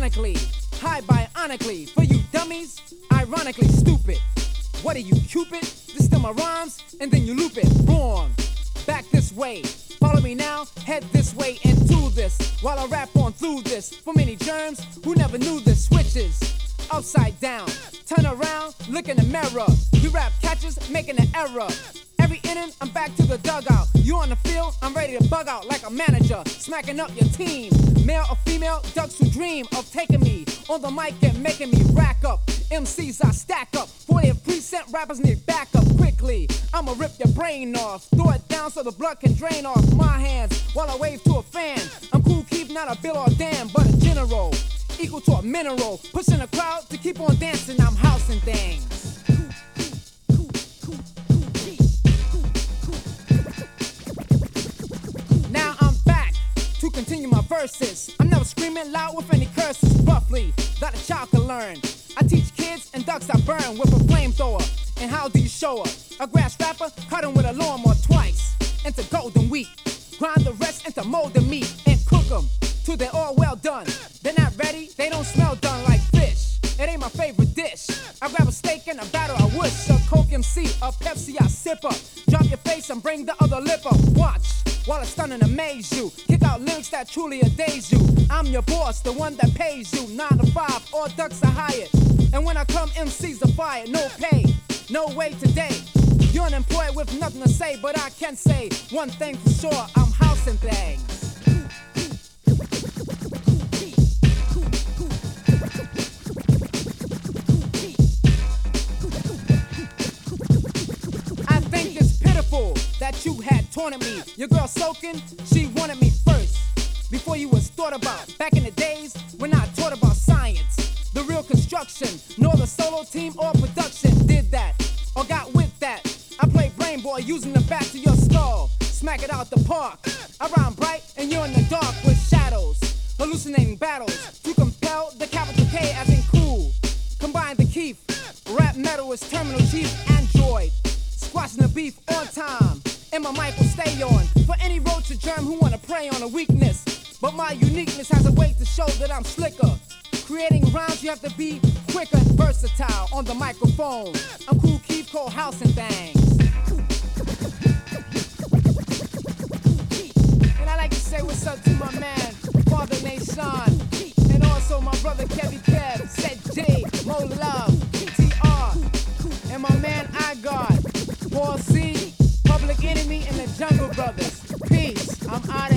sonically, high bionically. For you dummies, ironically stupid. What are you, Cupid? This still my rhymes, and then you loop it. Wrong. Back this way. Follow me now, head this way into this. While I rap on through this. For many germs who never knew this. Switches upside down. Turn around, look in the mirror. You rap catches, making an error. Every inning, I'm back to the dugout. You on the field, I'm ready to bug out like a manager. Smacking up your team. Male or female, ducks who dream of taking me on the mic and making me rack up. MCs I stack up. 40% rappers need backup quickly. I'ma rip your brain off. Throw it down so the blood can drain off my hands while I wave to a fan. I'm Kool Keith, not a Bill or Dan, but a general. Equal to a mineral. Pushing the crowd to keep on dancing. I'm housing things. Now I'm back to continue my verses. I'm never screaming loud with any curses. Roughly, that a child can learn. I teach kids and ducks I burn with a flamethrower. And how do you show up? A grass rapper cutting with a lawnmower twice into golden wheat. Grind the rest into molten meat and cook them till they're all well done. They're not ready, they don't smell done like fish. It ain't my favorite dish. I grab a steak and a batter, I wish. A Coke MC, a Pepsi, I sip up. Drop your face and bring the other lip up. Watch while I stun and amaze you. Kick out lyrics that truly amaze you. I'm your boss, the one that pays you. 9 to 5, all ducks are hired. And when I come, MCs are fired. No pay, no way today. You're unemployed with nothing to say, but I can say one thing for sure, I'm housing things. I think it's pitiful that you had taunted me. Your girl soaking, she wanted me first. Before you was thought about. Back in the days when I taught about science, the real construction, nor the solo team or production did that or got with that. I play Brain Boy using the back to your skull. Smack it out the park. I rhyme bright and you're in the dark with shadows. Hallucinating battles to compel the capital K as in cool. Combine the Keith. Rap metal is terminal chief android. Squashing the beef on time. And my mic will stay on. For any roach or germ who wanna prey on a weakness. But my uniqueness has a way to show that I'm slicker. Creating rhymes, you have to be quicker and versatile on the microphone. I'm Kool Keith, called House and Things. And I like to say what's up to my man, Father Nation. And also my brother Kevy Kev, said J, Mo Love, TR. And my man I God, Paul C, Public Enemy, and the Jungle Brothers. Peace, I'm out of